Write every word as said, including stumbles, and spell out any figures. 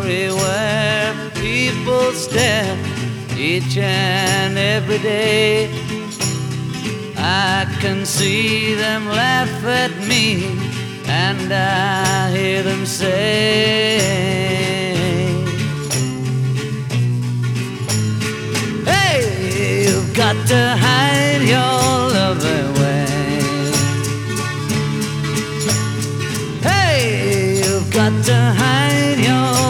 where people stare each and every day. I can see them laugh at me, and I hear them say, hey, you've got to hide your love away.